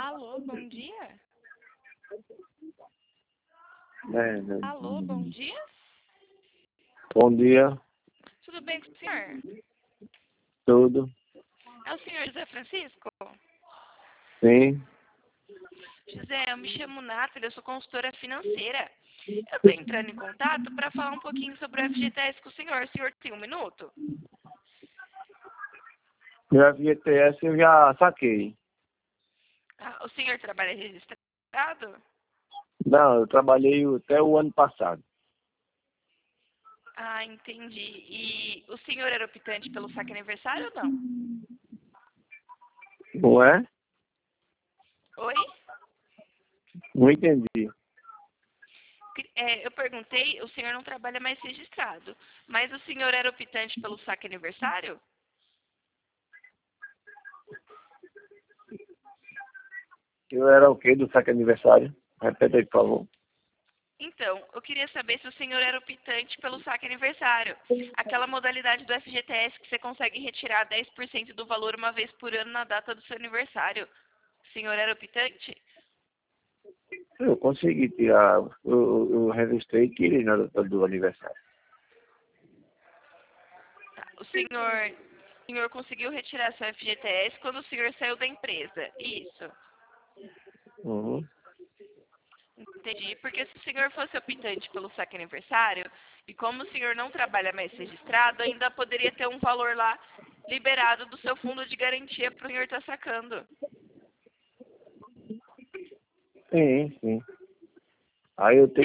Alô, bom dia? Alô, bom Bom dia? dia, Tudo bem com o senhor? tudo. É o senhor José Francisco? Sim, José, eu me chamo Nathalie, eu sou consultora financeira. Eu estou entrando em contato para falar um pouquinho sobre o FGTS com o senhor. O senhor tem um minuto? meu FGTS eu já saquei. Ah, o senhor trabalha registrado? Não, eu trabalhei até o ano passado. Ah, entendi. E o senhor era optante pelo saque aniversário ou não? Não é? Oi? Não entendi. Eu perguntei, o senhor não trabalha mais registrado, mas o senhor era optante pelo saque aniversário? Eu era o quê do saque aniversário? Repete aí, por favor. Então, eu queria saber se o senhor era optante pelo saque aniversário. Aquela modalidade do FGTS que você consegue retirar 10% do valor uma vez por ano na data do seu aniversário. O senhor era optante? Eu consegui tirar, eu registrei e tirei na data do aniversário. Tá. O senhor conseguiu retirar seu FGTS quando o senhor saiu da empresa. Isso. Uhum. Entendi. Porque se o senhor fosse optante pelo saque aniversário, e como o senhor não trabalha mais registrado, ainda poderia ter um valor lá liberado do seu fundo de garantia para o senhor estar sacando. Sim, sim. Aí eu tenho